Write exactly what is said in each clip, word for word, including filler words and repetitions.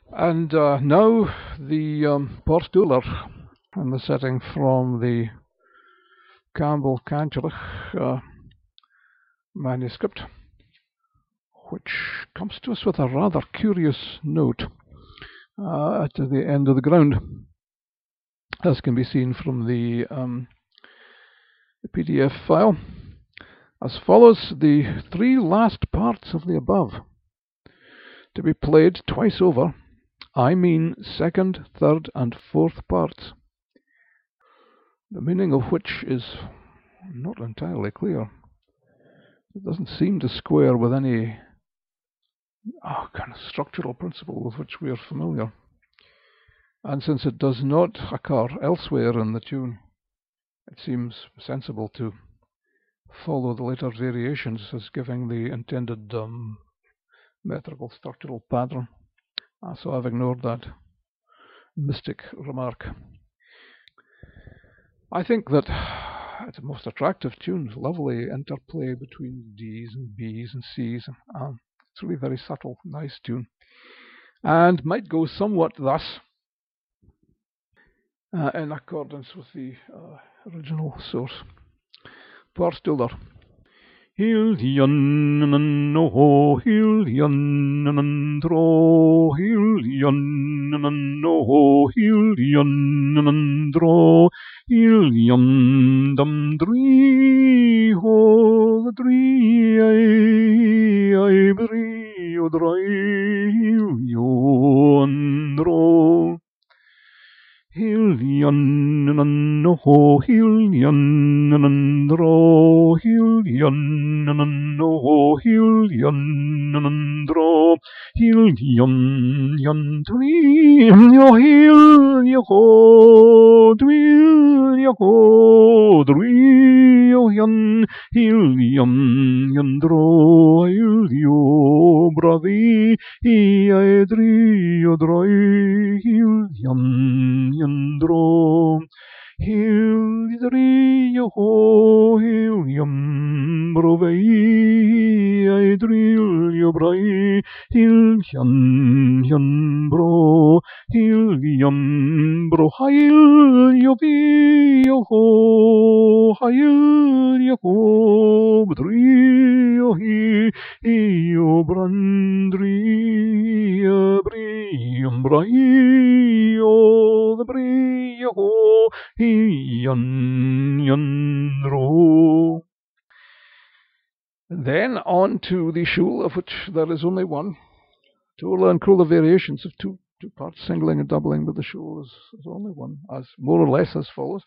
And uh, now the um, Portular and the setting from the Campbell Canturich uh, manuscript, which comes to us with a rather curious note uh, at the end of the ground, as can be seen from the, um, the P D F file, as follows: the three last parts of the above to be played twice over, I mean second, third, and fourth parts, the meaning of which is not entirely clear. It doesn't seem to square with any oh, kind of structural principle with which we are familiar. And since it does not occur elsewhere in the tune, it seems sensible to follow the later variations as giving the intended um, metrical structural pattern. Uh, so I've ignored that mystic remark. I think that it's a most attractive tune, lovely interplay between D's and B's and C's. Um, it's really very subtle, nice tune, and might go somewhat thus, uh, in accordance with the uh, original source. Portular. Hiljananno, hiljananandro, hiljananno, hiljananandro, hiljandam dri ho dri ai ai bri odrai hiljanandro. Hiljananno, hiljananandro, hiljananno, hiljananandro, hiljan jan twin yo hiljaho twin yaho drio jan hiljan jandro hiljo bravi iae drio droi hiljan Yandro, Hildrio, Hilium, Brovei, Idrilio, Brai, Hiljan, Yanbro, Hilium, Bro, Hailio, Vio, Hailio, Bdrio, Io, Brandria, Brium, Brai, the brio yan yanro. Then on to the shul, of which there is only one. To learn cruel variations of two two parts, singling and doubling, but the shul is, is only one, as more or less as follows.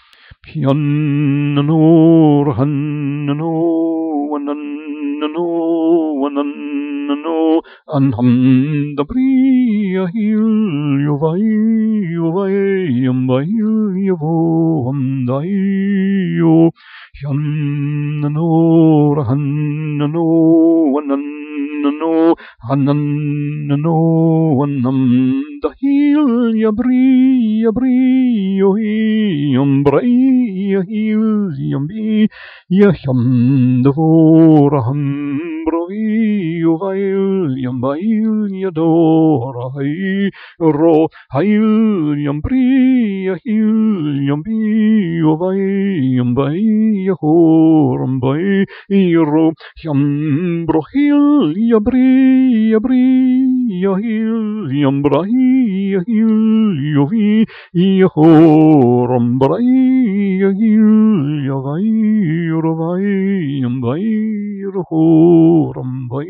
Pianano, hanano, wanano, wanano, anham da bria hil yovai yovai ambai yovo amdai Hanano, hanano, wanano, hanano, wanam dahil yabri yabri yohi yambrai yahil yambi yaham devoraham brovi yovail yambail yadorai ro hail yambri yahil yambi yovai yambai Yahorambai Iro Yambrohil Yabri Yabri Yahil Yambrai Yahil Yovi Yahorambai Yahil Yavai Rovai Yambai Rohorambai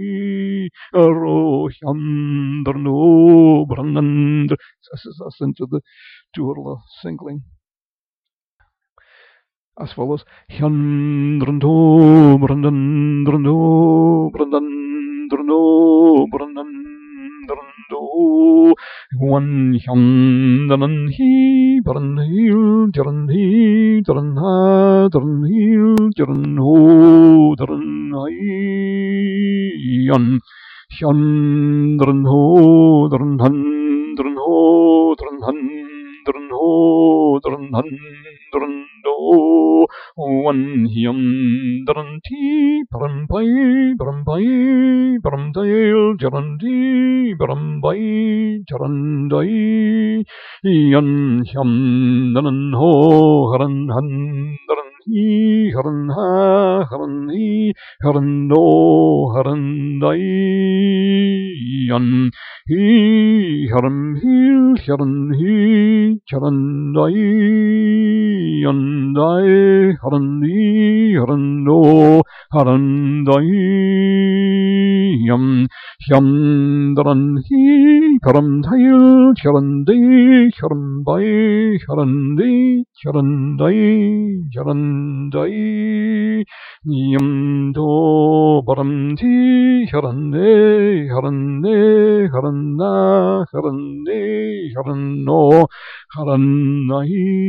Rohyamdrano Brandand. This is us into the Turla singling as follows: Hyandrando, Brandandrando, Brandandrando, Brandandrando, one Hyandanan he, Brandhil, Jaranhi, Jaranha, Jaranhil, Jaranho, Jaranhayan, Hyandranho, Dranhan, Dranho, Dranhan, Dranho, Dranhan, Drando. do one yum dun tea brum bye brum bye brum dale jaran dee brum bye jaran dai yan yum dun ho haran han dun he haran ha haran he haran no haran dai yan he haran hil haran he haran dai yan dai haran he haran no haran dai yam yam daran he haran dai haran dai haran bai haran dai haran dai haran dai yam do baram ti haran ne haran ne haran na haran ne haran no haran nai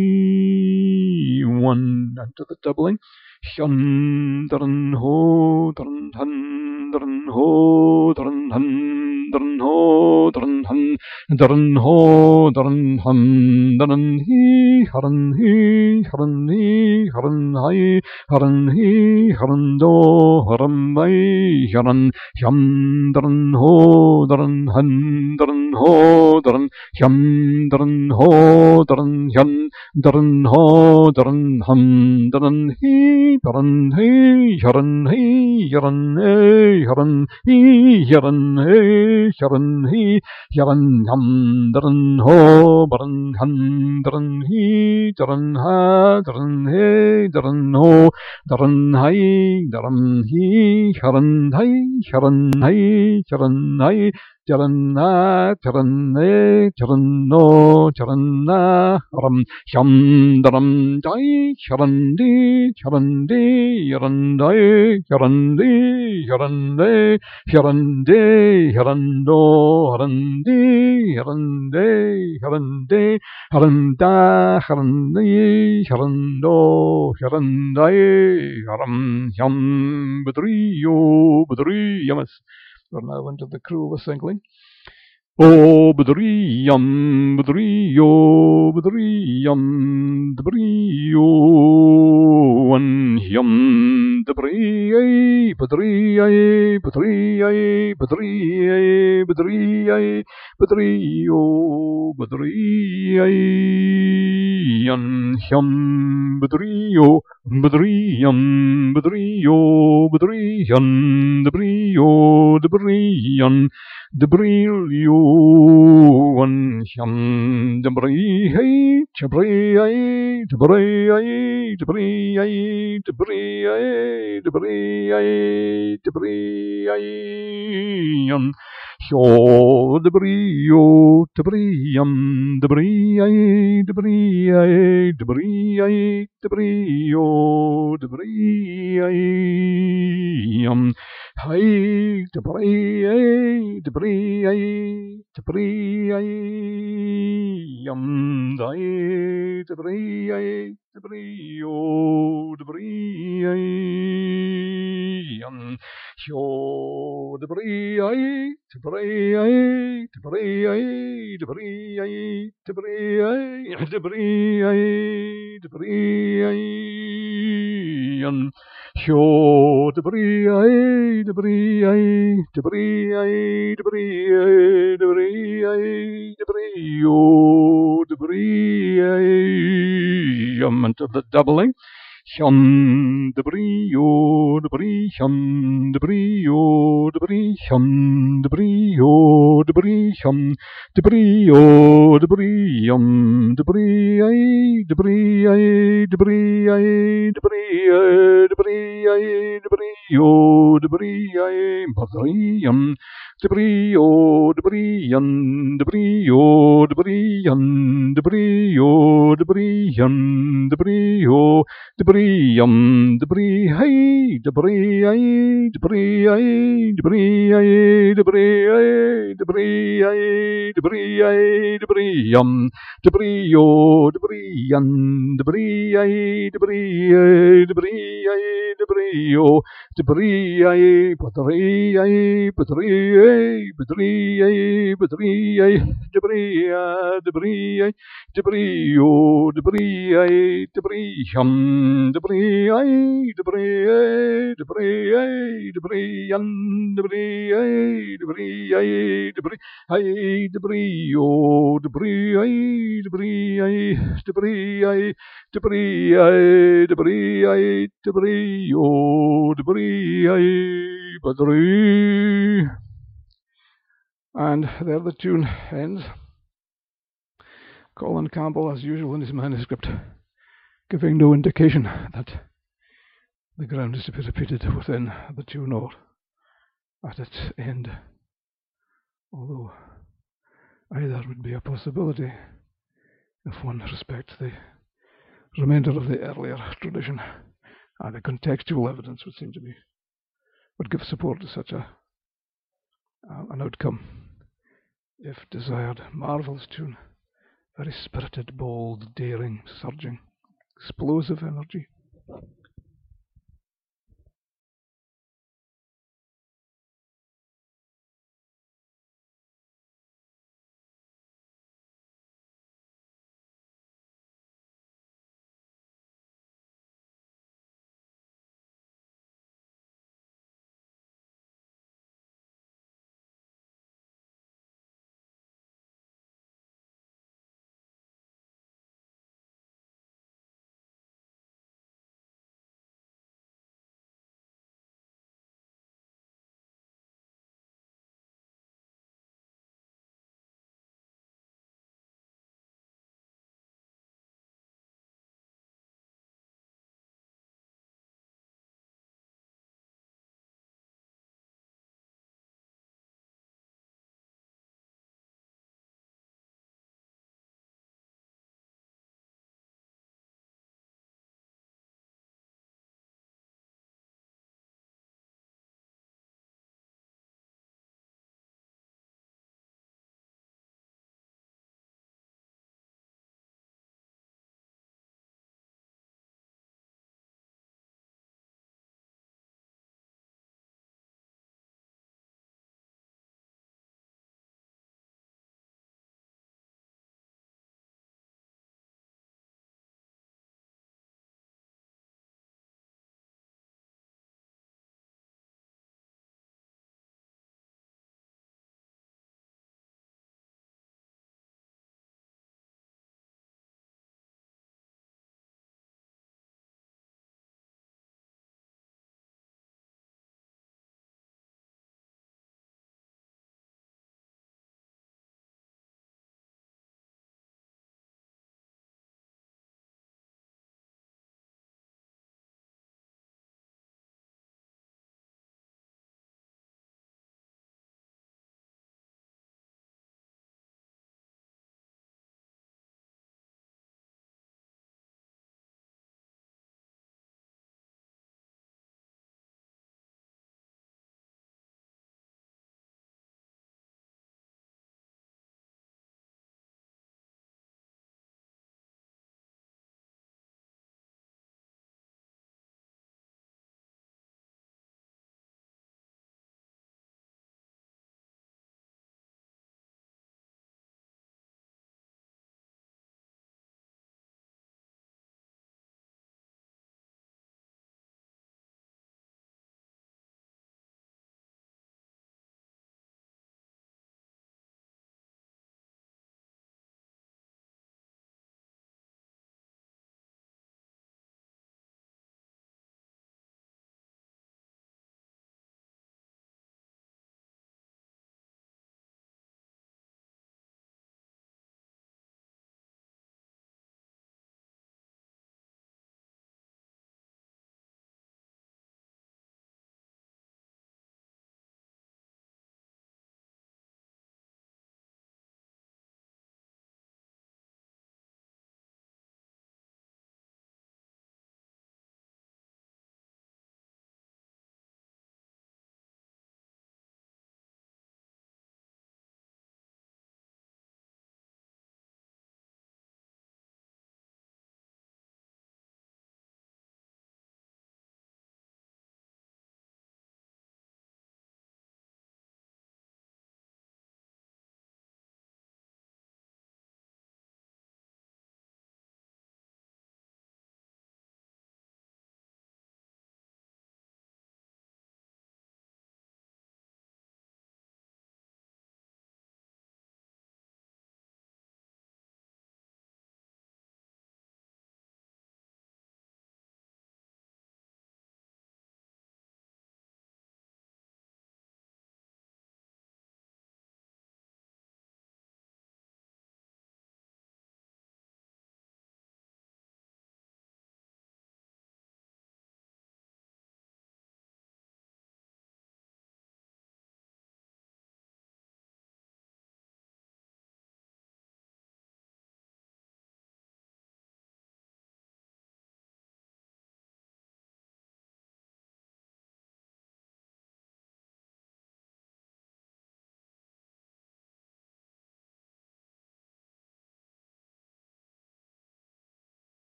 one into the doubling Hyun daran ho daran han daran ho daran han daran ho daran han daran ho daran han daran he haran he haran he haran hai haran he haran do haran bai haran hyam daran ho daran han daran ho daran hyam daran ho daran hyam daran ho daran ham daran he Yaran hey, yaran hey, yaran hey, yaran hey, yaran hey, yaran hey, yaran ham, daran ho, baran han, daran he, daran ha, daran hey, daran ho, daran hai, daran he, yaran hai, yaran hai, yaran hai. Charanna, charanne, charanno, charanna, ram, sham, daram, dai, charandi, charandi, yarandai, yarandi, yarande, yarande, yarando, harandi, yarande, yarande, haranda, harandi, yarando, yarandai, haram, yam, budriyo, budri, yamas. We're now into the crew of a singling. O budriyam, budriyo, budriyam, budriyo, one yam, budriyay, budriyay, budriyay, budriyay, budriyay, budriyo, budriyay, yan yam, budriyo, budriyam, budriyo, budriyan, budriyo, budriyan. Debril you one sham debris hey debris debris debris debris debris debris yam sho debris yo debris yam debris debris debris debris yo debris yam Hey, debris, debris, debris, yum, die, debris, debris, oh, debris, yum, show, debris, debris, debris, debris, debris, debris, debris, yum. Show debris, debris, debris, debris, debris, debris, oh, debris, um, into the doubling. Hum, debris, oh, debris, hum, debris, oh, debris, hum, debris, oh, debris, hum, debris, oh, debris, um, debris, debris, debris, debris, debris, debris, oh, debris, debris, um, debris, oh, debris, um, debris, oh, debris, um, debris, oh, debris, um, debris, oh, debris, um, debris, hey, debris, hey, debris, hey, debris, hey, debris, hey, debris, hey, debris, hey, debris, um, debris, oh, debris, um, debris, hey, debris, hey, debris, hey, debris, oh, debris, hey, battery, hey, battery, hey, battery, hey, battery, hey, debris, debris, debris, oh, debris, debris, hum, debris, debris, debris, debris, um, debris, debris, debris, hey, debris, oh, debris, debris, debris, debris, debris, debris, oh, debris, battery. And there the tune ends. Colin Campbell, as usual in his manuscript, giving no indication that the ground is to be repeated within the tune or at its end, although either would be a possibility if one respects the remainder of the earlier tradition, and the contextual evidence would seem to be would give support to such a uh, an outcome if desired. Marvellous tune, very spirited, bold, daring, surging, explosive energy.